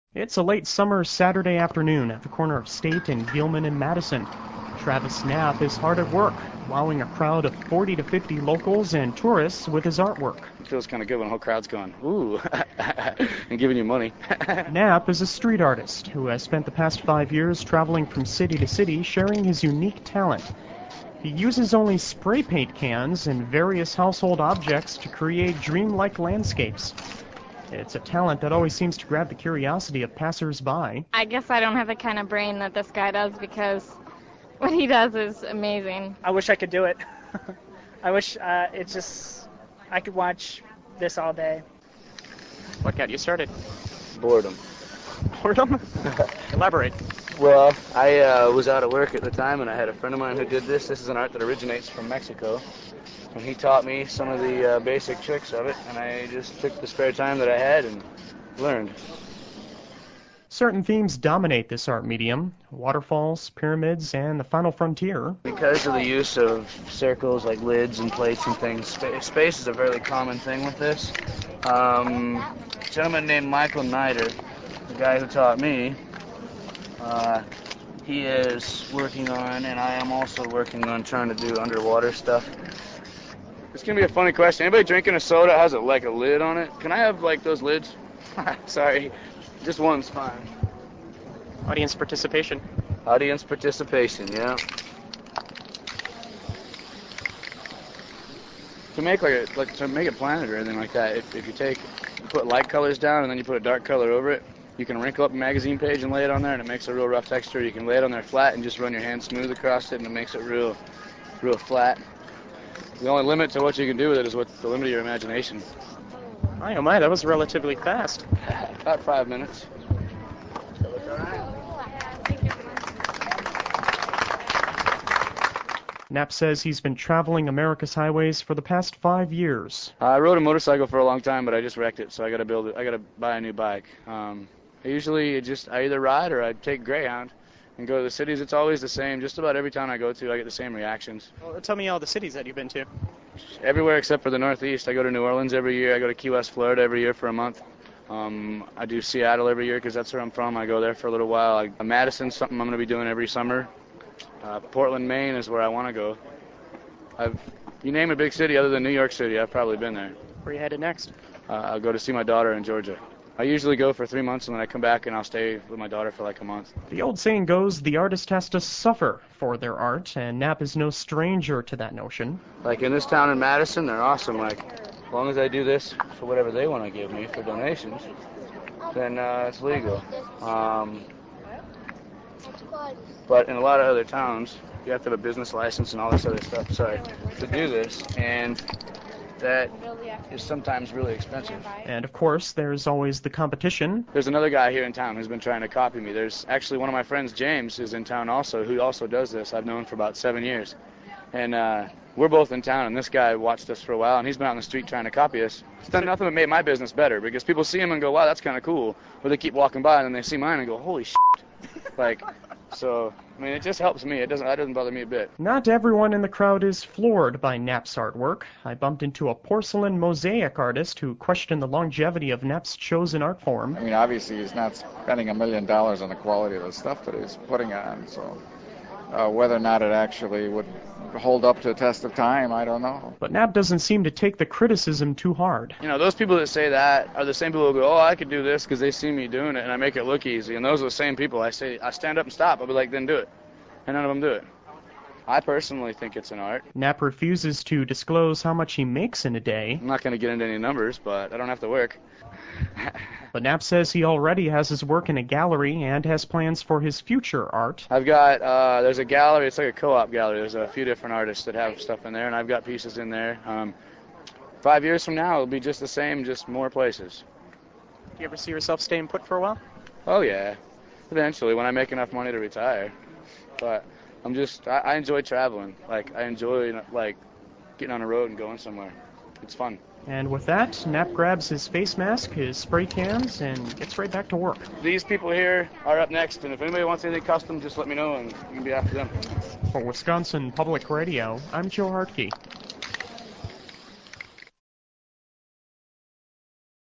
It's a late summer Saturday afternoon at the corner of State and Gilman in Madison. Travis Knapp is hard at work, wowing a crowd of 40 to 50 locals and tourists with his artwork. It feels kind of good when the whole crowd's going, ooh, and giving you money. Knapp is a street artist who has spent the past 5 years traveling from city to city sharing his unique talent. He uses only spray paint cans and various household objects to create dreamlike landscapes. It's a talent that always seems to grab the curiosity of passers-by. I guess I don't have the kind of brain that this guy does because what he does is amazing. I wish I could do it. I wish I could watch this all day. What got you started? Boredom. Boredom? Elaborate. Well, I was out of work at the time, and I had a friend of mine who did this. This is an art that originates from Mexico. And he taught me some of the basic tricks of it, and I just took the spare time that I had and learned. Certain themes dominate this art medium: waterfalls, pyramids, and the final frontier. Because of the use of circles like lids and plates and things, space is a very common thing with this. A gentleman named Michael Nider, the guy who taught me, he is working on, and I am also working on trying to do underwater stuff. It's going to be a funny question. Anybody drinking a soda has like a lid on it? Can I have like those lids? Sorry, just one's fine. Audience participation. Audience participation, yeah. To make to make a planet or anything like that, if you put light colors down and then you put a dark color over it, you can wrinkle up a magazine page and lay it on there, and it makes a real rough texture. You can lay it on there flat and just run your hand smooth across it, and it makes it real flat. The only limit to what you can do with it is what the limit of your imagination. My oh my, that was relatively fast. About 5 minutes. Knapp says he's been traveling America's highways for the past 5 years. I rode a motorcycle for a long time, but I just wrecked it, so I gotta buy a new bike. I either ride or I take Greyhound and go to the cities. It's always the same. Just about every town I go to, I get the same reactions. Well, tell me all the cities that you've been to. Everywhere except for the Northeast. I go to New Orleans every year. I go to Key West, Florida every year for a month. I do Seattle every year because that's where I'm from. I go there for a little while. Madison's something I'm going to be doing every summer. Portland, Maine is where I want to go. You name a big city other than New York City, I've probably been there. Where are you headed next? I'll go to see my daughter in Georgia. I usually go for 3 months, and then I come back and I'll stay with my daughter for like a month. The old saying goes, the artist has to suffer for their art, and Knapp is no stranger to that notion. Like in this town in Madison, they're awesome. Like, as long as I do this for whatever they want to give me for donations, then it's legal. But in a lot of other towns, you have to have a business license and all this other stuff, to do this, and that is sometimes really expensive. And of course, there's always the competition. There's another guy here in town who's been trying to copy me. There's actually one of my friends, James, is in town also, who also does this. I've known for about 7 years. And we're both in town, and this guy watched us for a while, and he's been out on the street trying to copy us. It's done nothing but made my business better, because people see him and go, wow, that's kind of cool. Or they keep walking by, and then they see mine and go, holy shit. So, I mean, it just helps me. That doesn't bother me a bit. Not everyone in the crowd is floored by Knapp's artwork. I bumped into a porcelain mosaic artist who questioned the longevity of Knapp's chosen art form. I mean, obviously he's not spending $1 million on the quality of the stuff that he's putting on, so whether or not it actually would hold up to the test of time, I don't know. But Knapp doesn't seem to take the criticism too hard. You know, those people that say that are the same people who go, oh, I could do this because they see me doing it and I make it look easy. And those are the same people. I stand up and stop. I'll be like, then do it. And none of them do it. I personally think it's an art. Knapp refuses to disclose how much he makes in a day. I'm not going to get into any numbers, but I don't have to work. But Knapp says he already has his work in a gallery and has plans for his future art. I've got, there's a gallery, it's like a co-op gallery. There's a few different artists that have stuff in there, and I've got pieces in there. 5 years from now, it'll be just the same, just more places. Do you ever see yourself staying put for a while? Oh, yeah. Eventually, when I make enough money to retire. But I enjoy traveling. Like, I enjoy, getting on the road and going somewhere. It's fun. And with that, Knapp grabs his face mask, his spray cans, and gets right back to work. These people here are up next, and if anybody wants anything custom, just let me know, and you can be after them. For Wisconsin Public Radio, I'm Joe Hartke.